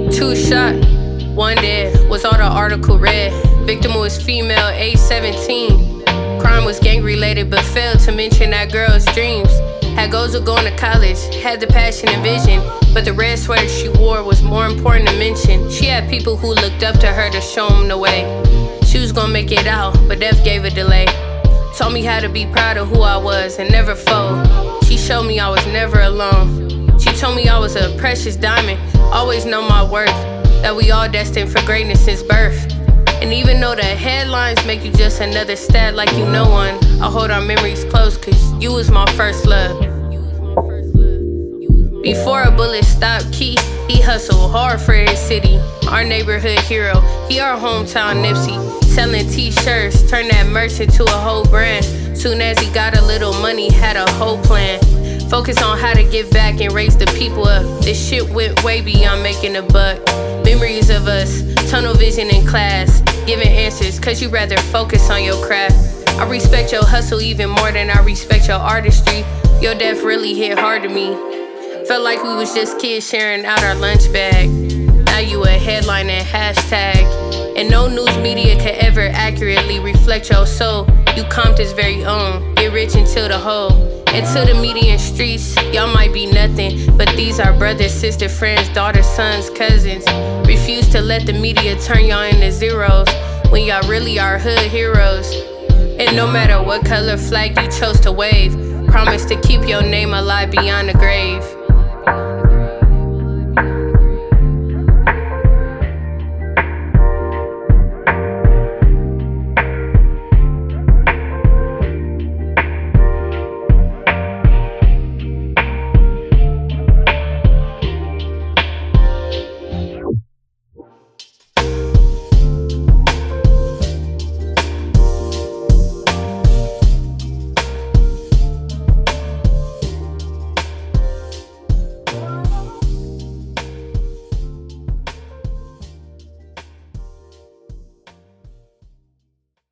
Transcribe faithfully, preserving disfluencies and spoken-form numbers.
Two shot, one dead, was all the article read. Victim was female, age seventeen. Crime was gang related, but failed to mention that girl's dreams. Had goals of going to college, had the passion and vision, but the red sweater she wore was more important to mention. She had people who looked up to her to show them the way. She was gonna make it out, but death gave a delay. Told me how to be proud of who I was and never fold. She showed me I was never alone. She told me I was a precious diamond, always know my worth, that we all destined for greatness since birth. And even though the headlines make you just another stat like you know one, I hold our memories close cause you was my first love. Before a bullet stopped Key, he hustled hard for his city. Our neighborhood hero, he our hometown Nipsey. Selling t-shirts, turned that merch into a whole brand. Soon as he got a little money, had a whole plan. Focus on how to give back and raise the people up. This shit went way beyond making a buck. Memories of us, tunnel vision in class, giving answers cause you rather focus on your craft. I respect your hustle even more than I respect your artistry. Your death really hit hard to me. Felt like we was just kids sharing out our lunch bag. Now you a headline and hashtag, and no news media could ever accurately reflect your soul. You Compton's very own, get rich until the whole. And to the median streets, y'all might be nothing, but these are brothers, sisters, friends, daughters, sons, cousins. Refuse to let the media turn y'all into zeros when y'all really are hood heroes. And no matter what color flag you chose to wave, promise to keep your name alive beyond the grave.